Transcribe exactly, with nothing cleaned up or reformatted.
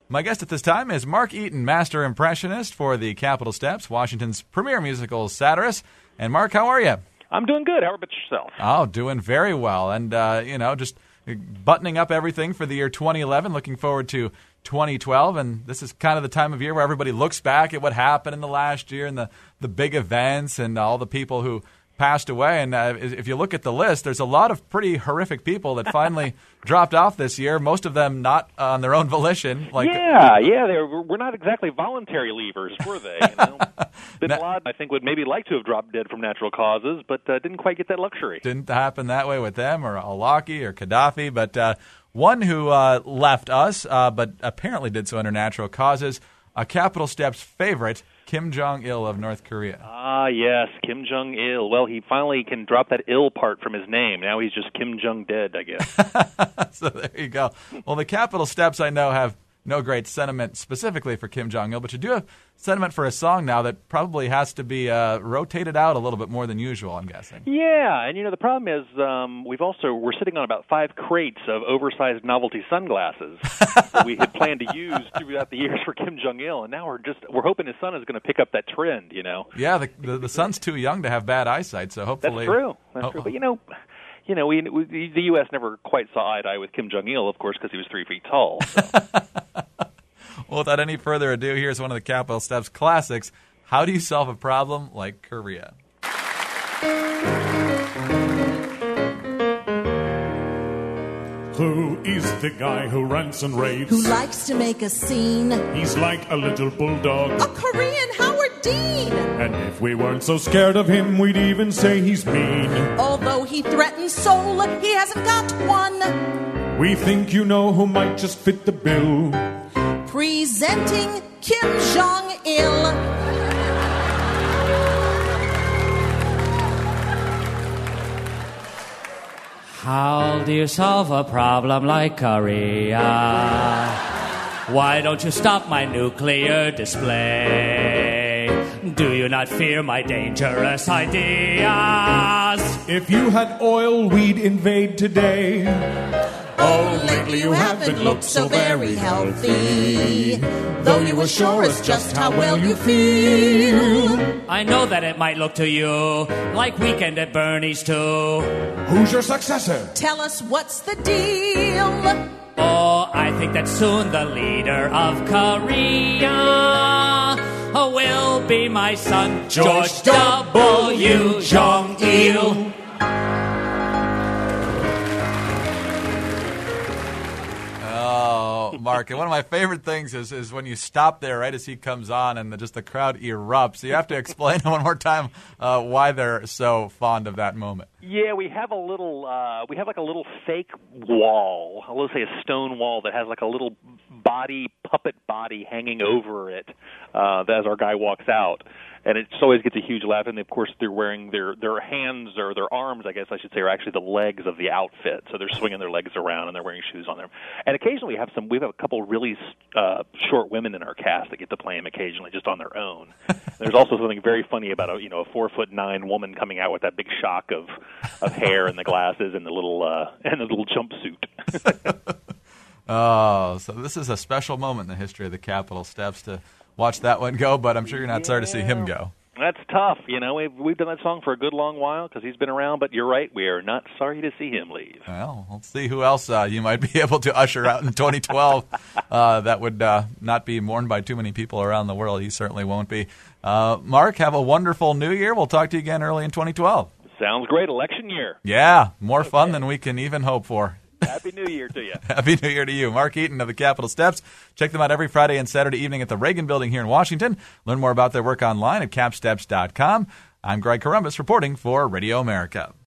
My guest at this time is Mark Eaton, master impressionist for the Capitol Steps, Washington's premier musical satirist. And Mark, how are you? I'm doing good. How about yourself? Oh, doing very well. And, uh, you know, just buttoning up everything for the year twenty eleven, looking forward to twenty twelve. And this is kind of the time of year where everybody looks back at what happened in the last year and the, the big events and all the people who passed away. And uh, if you look at the list, there's a lot of pretty horrific people that finally dropped off this year, most of them not on their own volition. Like, yeah, yeah, they were, we're not exactly voluntary leavers, were they? You know? Bin Laden, I think, would maybe like to have dropped dead from natural causes, but uh, didn't quite get that luxury. Didn't happen that way with them, or al-Awlaki, or Gaddafi, but uh, one who uh, left us, uh, but apparently did so under natural causes, a Capitol Steps favorite, Kim Jong-il of North Korea. Ah, yes, Kim Jong-il. Well, he finally can drop that ill part from his name. Now he's just Kim Jong-dead, I guess. So there you go. Well, the Capitol Steps, I know, have no great sentiment specifically for Kim Jong-il, but you do have sentiment for a song now that probably has to be uh, rotated out a little bit more than usual, I'm guessing. Yeah, and you know, the problem is um, we've also, we're sitting on about five crates of oversized novelty sunglasses that we had planned to use throughout the years for Kim Jong-il, and now we're just, we're hoping his son is going to pick up that trend, you know? Yeah, the, the, the son's too young to have bad eyesight, so hopefully... That's true, that's oh. true, but you know... You know, we, we the U S never quite saw eye to eye with Kim Jong-il, of course, because he was three feet tall. So. Well, without any further ado, here's one of the Capitol Steps classics. How do you solve a problem like Korea? Who is the guy who rants and raves? Who likes to make a scene? He's like a little bulldog. A Korean Howard Dean. And if we weren't so scared of him, we'd even say he's mean. Although he threatens Seoul, he hasn't got one. We think you know who might just fit the bill. Presenting Kim Jong-il. How do you solve a problem like Korea? Why don't you stop my nuclear display? Do you not fear my dangerous ideas? If you had oil, we'd invade today. Oh, lately you haven't looked so very healthy, though you assure us just how well you feel. I know that it might look to you like Weekend at Bernie's too. Who's your successor? Tell us what's the deal. Oh, I think that soon the leader of Korea will be my son, George W. Jong-il. Oh, Mark, and one of my favorite things is, is when you stop there right as he comes on and the, just the crowd erupts. You have to explain one more time uh, why they're so fond of that moment. Yeah, we have a little, uh, we have like a little fake wall, let's say a stone wall that has like a little body, puppet body hanging over it uh, as our guy walks out. And it always gets a huge laugh. And, of course, they're wearing their, their hands or their arms, I guess I should say, are actually the legs of the outfit. So they're swinging their legs around and they're wearing shoes on them. And occasionally we have some, we have a couple really uh, short women in our cast that get to play him occasionally just on their own. There's also something very funny about a, you know, a four foot nine woman coming out with that big shock of, of hair and the glasses and the little, uh, and the little jumpsuit. Oh, so this is a special moment in the history of the Capitol Steps to watch that one go, but I'm sure you're not yeah. sorry to see him go. That's tough. You know, we've, we've done that song for a good long while because he's been around, but you're right, we are not sorry to see him leave. Well, let's see who else uh, you might be able to usher out in twenty twelve uh, that would uh, not be mourned by too many people around the world. He certainly won't be. Uh, Mark, have a wonderful new year. We'll talk to you again early in twenty twelve. Sounds great. Election year. Yeah, more okay. fun than we can even hope for. Happy New Year to you. Happy New Year to you. Mark Eaton of the Capitol Steps. Check them out every Friday and Saturday evening at the Reagan Building here in Washington. Learn more about their work online at capsteps dot com. I'm Greg Corombos reporting for Radio America.